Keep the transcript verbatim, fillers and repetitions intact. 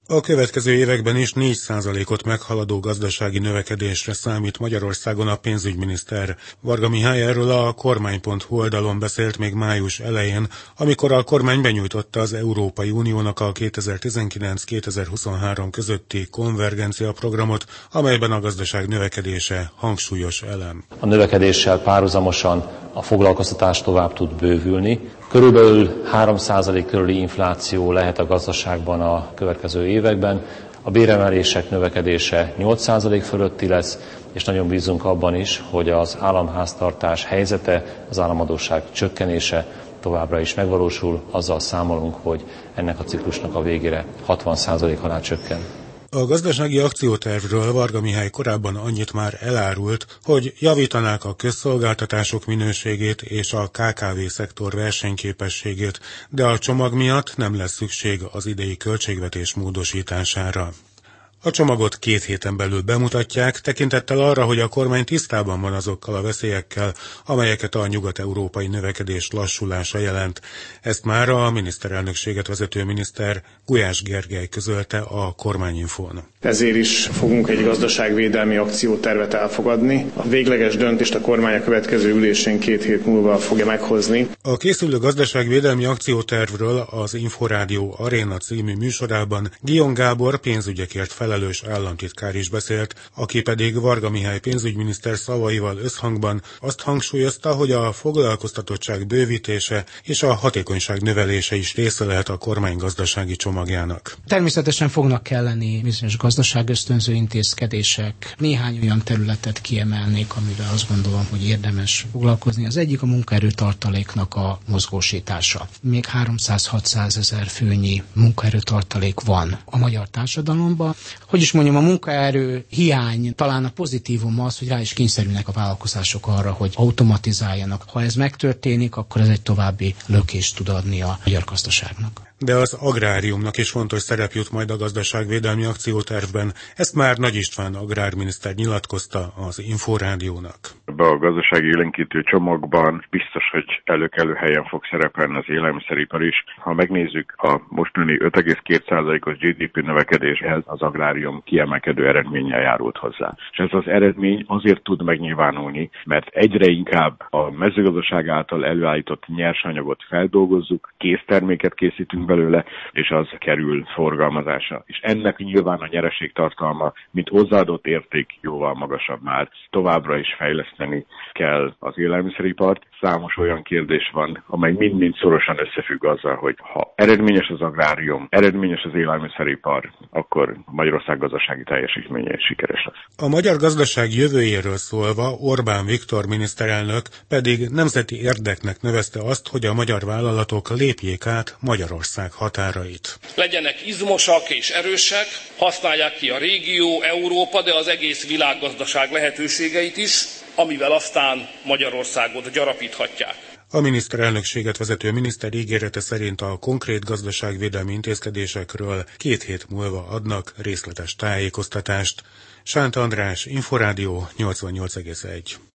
A következő években is négy százalékot meghaladó gazdasági növekedésre számít Magyarországon a pénzügyminiszter. Varga Mihály erről a kormány pont hu oldalon beszélt még május elején, amikor a kormány benyújtotta az Európai Uniónak a kétezer-tizenkilenc-kétezer-huszonhárom közötti konvergencia programot, amelyben a gazdaság növekedése hangsúlyos elem. A növekedéssel párhuzamosan a foglalkoztatás tovább tud bővülni. Körülbelül három százalék körüli infláció lehet a gazdaságban a következő években. A béremelések növekedése nyolc százalék fölötti lesz, és nagyon bízunk abban is, hogy az államháztartás helyzete, az államadósság csökkenése továbbra is megvalósul. Azzal számolunk, hogy ennek a ciklusnak a végére hatvan százalék alá csökken. A gazdasági akciótervről Varga Mihály korábban annyit már elárult, hogy javítanák a közszolgáltatások minőségét és a ká ká vé szektor versenyképességét, de a csomag miatt nem lesz szükség az idei költségvetés módosítására. A csomagot két héten belül bemutatják, tekintettel arra, hogy a kormány tisztában van azokkal a veszélyekkel, amelyeket a nyugat-európai növekedés lassulása jelent. Ezt már a miniszterelnökséget vezető miniszter Gulyás Gergely közölte a Kormányinfón. Ezért is fogunk egy gazdaságvédelmi akciótervet elfogadni. A végleges döntést a kormány a következő ülésén két hét múlva fogja meghozni. A készülő gazdaságvédelmi akciótervről az Inforádió Aréna című műsorában Guillaume Gábor pénzügyekért felelős államtitkár is beszélt, aki pedig Varga Mihály pénzügyminiszter szavaival összhangban azt hangsúlyozta, hogy a foglalkoztatottság bővítése és a hatékonyság növelése is része lehet a kormány gazdasági csomagjának. Természetesen fognak kelleni bizonyos gazdaságösztönző intézkedések. Néhány olyan területet kiemelnék, amivel azt gondolom, hogy érdemes foglalkozni. Az egyik a munkaerőtartaléknak a mozgósítása. Még háromszáz-hatszáz ezer főnyi munkaerőtartalék van a magyar társadalomban. Hogy is mondjam, a munkaerő hiány talán a pozitívum az, hogy rá is kényszerülnek a vállalkozások arra, hogy automatizáljanak. Ha ez megtörténik, akkor ez egy további lökést tud adni a magyar gazdaságnak. De az agráriumnak is fontos szerep jut majd a gazdaságvédelmi akciótervben. Ezt már Nagy István agrárminiszter nyilatkozta az Inforádiónak. Ebben a gazdasági élénkítő csomagban biztos, hogy előkelő helyen fog szerepelni az élelmiszeripar is. Ha megnézzük a mostani öt egész két százalékos gé dé pé növekedéshez, az agrárium kiemelkedő eredménnyel járult hozzá. És ez az eredmény azért tud megnyilvánulni, mert egyre inkább a mezőgazdaság által előállított nyersanyagot feldolgozzuk, készterméket készítünk belőle, és az kerül forgalmazásra. És ennek nyilván a nyereségtartalma, mint hozzáadott érték jóval magasabb már. Továbbra is fejleszteni kell az élelmiszeripart. Számos olyan kérdés van, amely mind-mind szorosan összefügg azzal, hogy ha eredményes az agrárium, eredményes az élelmiszeripar, akkor Magyarország gazdasági teljesítménye sikeres lesz. A magyar gazdaság jövőjéről szólva Orbán Viktor miniszterelnök pedig nemzeti érdeknek nevezte azt, hogy a magyar vállalatok lépjék át Magyarország határait. Legyenek izmosak és erősek, használják ki a régió, Európa, de az egész világgazdaság lehetőségeit is, amivel aztán Magyarországot gyarapíthatják. A miniszterelnökséget vezető miniszter ígérete szerint a konkrét gazdaságvédelmi intézkedésekről két hét múlva adnak részletes tájékoztatást. Sánt András, Inforádió nyolcvannyolc egész egy.